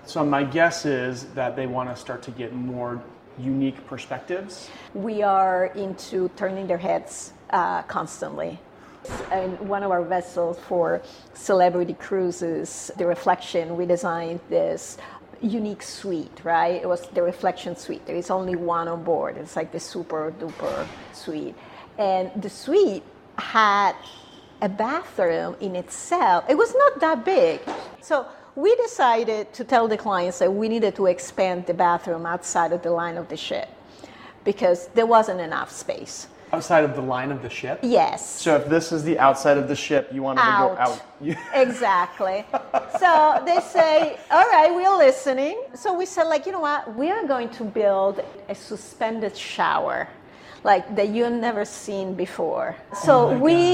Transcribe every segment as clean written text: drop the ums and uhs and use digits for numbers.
So my guess is that they want to start to get more unique perspectives. We are into turning their heads constantly. And one of our vessels for celebrity cruises, the Reflection, we designed this unique suite, right? It was the Reflection suite. There is only one on board. It's like the super duper suite. And the suite had a bathroom in itself. It was not that big. So we decided to tell the clients that we needed to expand the bathroom outside of the line of the ship because there wasn't enough space. Outside of the line of the ship? Yes. So if this is the outside of the ship, you want to go out. Exactly. So they say, all right, we're listening. So we said, like, you know what? We are going to build a suspended shower like that you've never seen before. So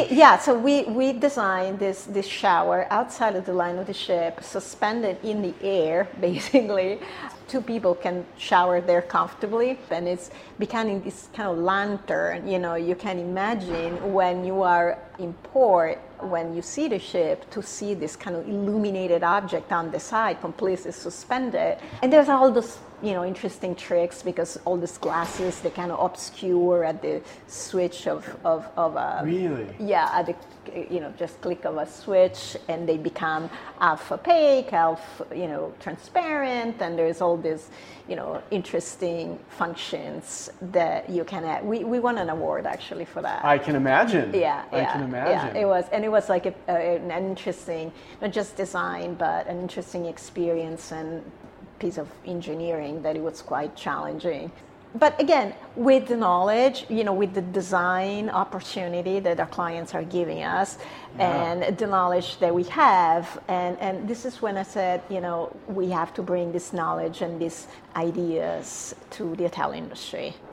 we designed this shower outside of the line of the ship, suspended in the air, basically. Two people can shower there comfortably, and it's becoming this kind of lantern. You know, you can imagine when you are in port, when you see the ship, to see this kind of illuminated object on the side, completely suspended. And there's all those, interesting tricks because all these glasses, they kind of obscure at the switch of a... Really? Yeah, at the, just click of a switch, and they become half opaque, half, transparent, and there's all these, interesting functions that you can add. We won an award actually for that. I can imagine. I can imagine. Yeah, it was like an interesting, not just design, but an interesting experience and piece of engineering that it was quite challenging. But again, with the knowledge, with the design opportunity that our clients are giving us, and the knowledge that we have, and this is when I said, we have to bring this knowledge and these ideas to the hotel industry.